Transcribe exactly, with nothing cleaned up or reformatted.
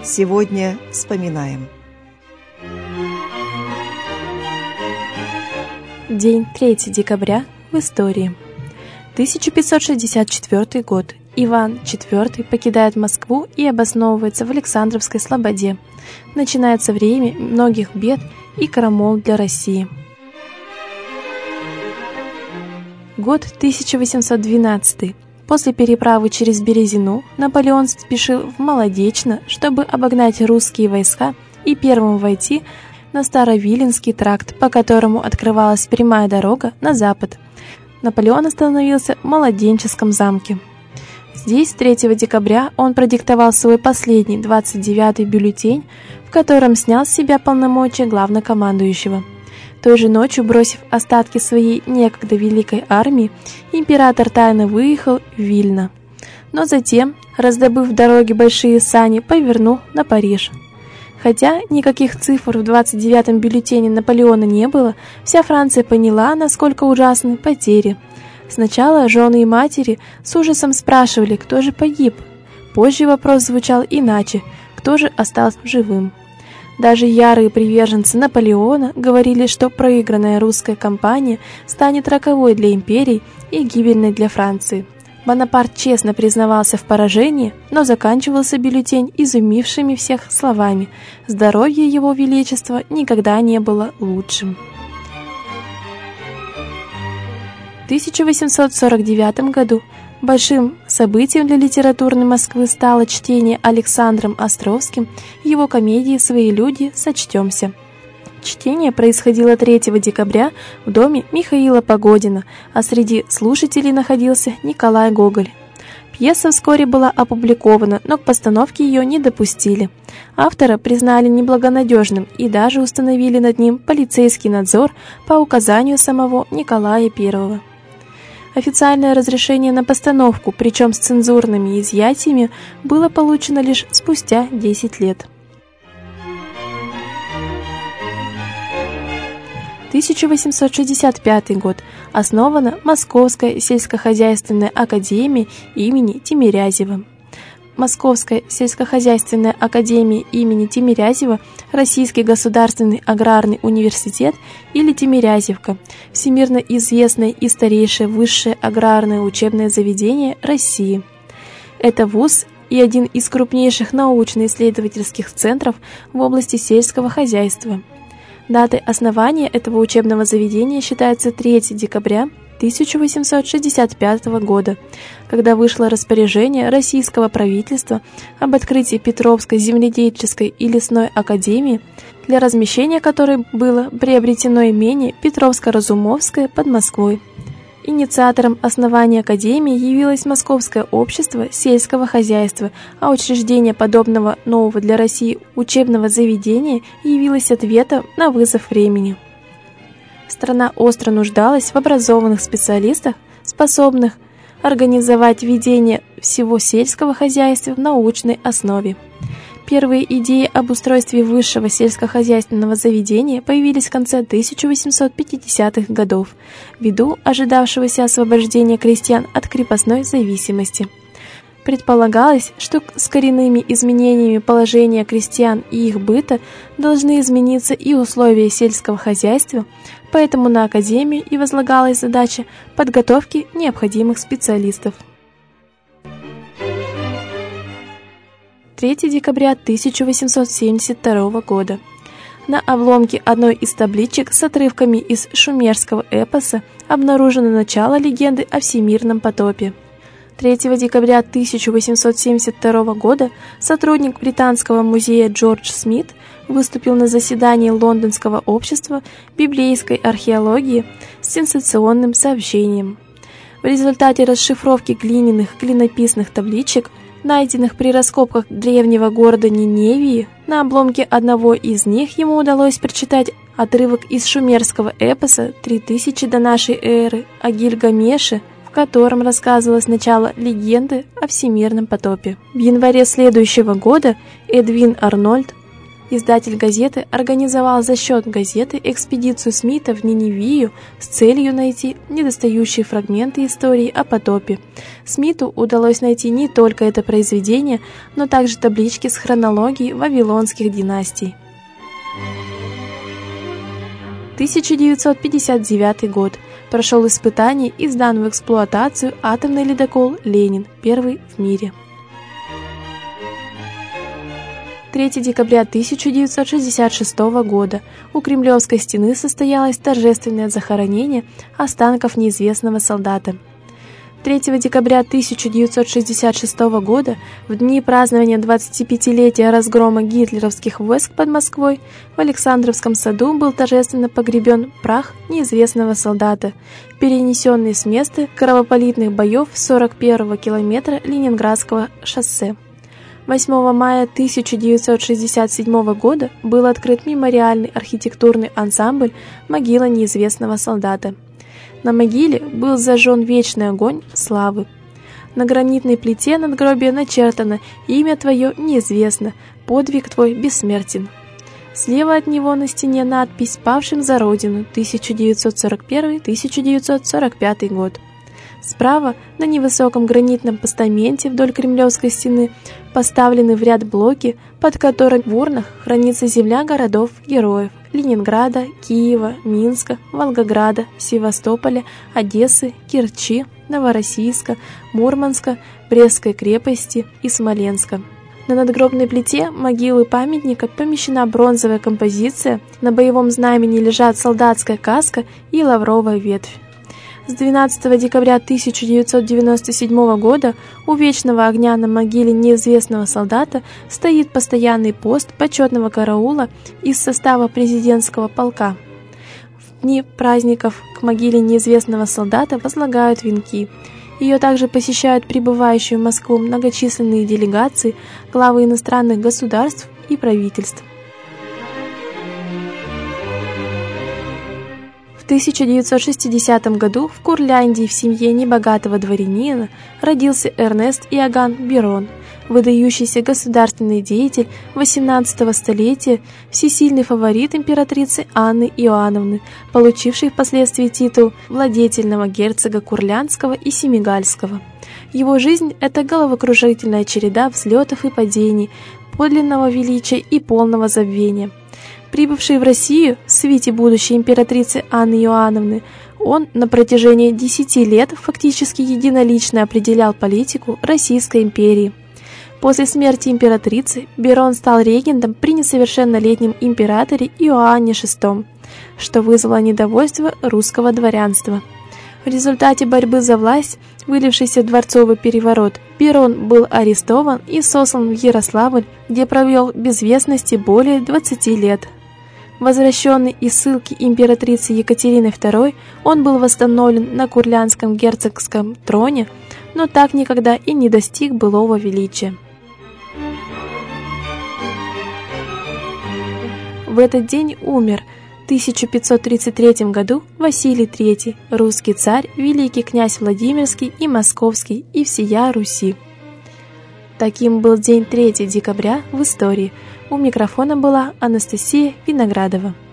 Сегодня вспоминаем. День третьего декабря в истории. тысяча пятьсот шестьдесят четвёртый год. Иван четвёртый покидает Москву и обосновывается в Александровской слободе. Начинается время многих бед и крамол для России. Год тысяча восемьсот двенадцатый. После переправы через Березину Наполеон спешил в Молодечно, чтобы обогнать русские войска и первым войти на Старовиленский тракт, по которому открывалась прямая дорога на запад. Наполеон остановился в Молоденческом замке. Здесь третьего декабря он продиктовал свой последний, двадцать девятый бюллетень, в котором снял с себя полномочия главнокомандующего. Той же ночью, бросив остатки своей некогда великой армии, император тайно выехал в Вильно. Но затем, раздобыв в дороге большие сани, повернул на Париж. Хотя никаких цифр в двадцать девятом бюллетене Наполеона не было, вся Франция поняла, насколько ужасны потери. Сначала жены и матери с ужасом спрашивали, кто же погиб. Позже вопрос звучал иначе, кто же остался живым. Даже ярые приверженцы Наполеона говорили, что проигранная русская кампания станет роковой для империи и гибельной для Франции. Бонапарт честно признавался в поражении, но заканчивался бюллетень изумившими всех словами: «Здоровье Его Величества никогда не было лучшим». В тысяча восемьсот сорок девятом году большим событием для литературной Москвы стало чтение Александром Островским его комедии «Свои люди, сочтемся». Чтение происходило третьего декабря в доме Михаила Погодина, а среди слушателей находился Николай Гоголь. Пьеса вскоре была опубликована, но к постановке ее не допустили. Автора признали неблагонадежным и даже установили над ним полицейский надзор по указанию самого Николая Первого. Официальное разрешение на постановку, причем с цензурными изъятиями, было получено лишь спустя десять лет. тысяча восемьсот шестьдесят пятый год. Основана Московская сельскохозяйственная академия имени Тимирязева. Московская сельскохозяйственная академия имени Тимирязева, Российский государственный аграрный университет или Тимирязевка, всемирно известное и старейшее высшее аграрное учебное заведение России. Это вуз и один из крупнейших научно-исследовательских центров в области сельского хозяйства. Датой основания этого учебного заведения считается третьего декабря тысяча восемьсот шестьдесят пятого года, когда вышло распоряжение российского правительства об открытии Петровской земледельческой и лесной академии, для размещения которой было приобретено имение Петровско-Разумовское под Москвой. Инициатором основания академии явилось Московское общество сельского хозяйства, а учреждение подобного нового для России учебного заведения явилось ответом на вызов времени. Страна остро нуждалась в образованных специалистах, способных организовать ведение всего сельского хозяйства в научной основе. Первые идеи об устройстве высшего сельскохозяйственного заведения появились в конце тысяча восемьсот пятидесятых годов, ввиду ожидавшегося освобождения крестьян от крепостной зависимости. Предполагалось, что с коренными изменениями положения крестьян и их быта должны измениться и условия сельского хозяйства, поэтому на академию и возлагалась задача подготовки необходимых специалистов. третьего декабря тысяча восемьсот семьдесят второго года. На обломке одной из табличек с отрывками из шумерского эпоса обнаружено начало легенды о всемирном потопе. третьего декабря тысяча восемьсот семьдесят второго года сотрудник Британского музея Джордж Смит выступил на заседании Лондонского общества библейской археологии с сенсационным сообщением. В результате расшифровки глиняных клинописных табличек, найденных при раскопках древнего города Ниневии, на обломке одного из них ему удалось прочитать отрывок из шумерского эпоса три тысячи до нашей эры о Гильгамеше, в котором рассказывалось начало легенды о всемирном потопе. В январе следующего года Эдвин Арнольд Издатель газеты организовал за счет газеты экспедицию Смита в Ниневию с целью найти недостающие фрагменты истории о потопе. Смиту удалось найти не только это произведение, но также таблички с хронологией вавилонских династий. тысяча девятьсот пятьдесят девятый год. Прошел испытание и сдан в эксплуатацию атомный ледокол «Ленин», первый в мире. третьего декабря тысяча девятьсот шестьдесят шестого года у Кремлевской стены состоялось торжественное захоронение останков неизвестного солдата. третьего декабря тысяча девятьсот шестьдесят шестого года, в дни празднования двадцатипятилетия разгрома гитлеровских войск под Москвой, в Александровском саду был торжественно погребен прах неизвестного солдата, перенесенный с места кровопролитных боев сорок первого километра Ленинградского шоссе. восьмого мая тысяча девятьсот шестьдесят седьмого года был открыт мемориальный архитектурный ансамбль «Могила неизвестного солдата». На могиле был зажжен вечный огонь славы. На гранитной плите надгробия начертано «Имя твое неизвестно, подвиг твой бессмертен». Слева от него на стене надпись «Павшим за Родину, тысяча девятьсот сорок первый — тысяча девятьсот сорок пятый год». Справа, на невысоком гранитном постаменте вдоль Кремлевской стены, поставлены в ряд блоки, под которыми в урнах хранится земля городов-героев Ленинграда, Киева, Минска, Волгограда, Севастополя, Одессы, Керчи, Новороссийска, Мурманска, Брестской крепости и Смоленска. На надгробной плите могилы памятника помещена бронзовая композиция, на боевом знамени лежат солдатская каска и лавровая ветвь. С двенадцатого декабря тысяча девятьсот девяносто седьмого года у вечного огня на могиле неизвестного солдата стоит постоянный пост почетного караула из состава президентского полка. В дни праздников к могиле неизвестного солдата возлагают венки. Ее также посещают прибывающие в Москву многочисленные делегации, главы иностранных государств и правительств. В тысяча девятьсот шестидесятом году в Курляндии в семье небогатого дворянина родился Эрнест Иоганн Берон, выдающийся государственный деятель восемнадцатого столетия, всесильный фаворит императрицы Анны Иоанновны, получивший впоследствии титул владетельного герцога Курляндского и Семигальского. Его жизнь – это головокружительная череда взлетов и падений, подлинного величия и полного забвения. Прибывший в Россию в свите будущей императрицы Анны Иоанновны, он на протяжении десяти лет фактически единолично определял политику Российской империи. После смерти императрицы Берон стал регентом при несовершеннолетнем императоре Иоанне шестом, что вызвало недовольство русского дворянства. В результате борьбы за власть, вылившейся в дворцовый переворот, Берон был арестован и сослан в Ярославль, где провел в безвестности более двадцати лет. Возвращенный из ссылки императрицы Екатерины второй, он был восстановлен на Курляндском герцогском троне, но так никогда и не достиг былого величия. В этот день умер в тысяча пятьсот тридцать третьем году Василий третий, русский царь, великий князь Владимирский и Московский и всея Руси. Таким был день третьего декабря в истории. У микрофона была Анастасия Виноградова.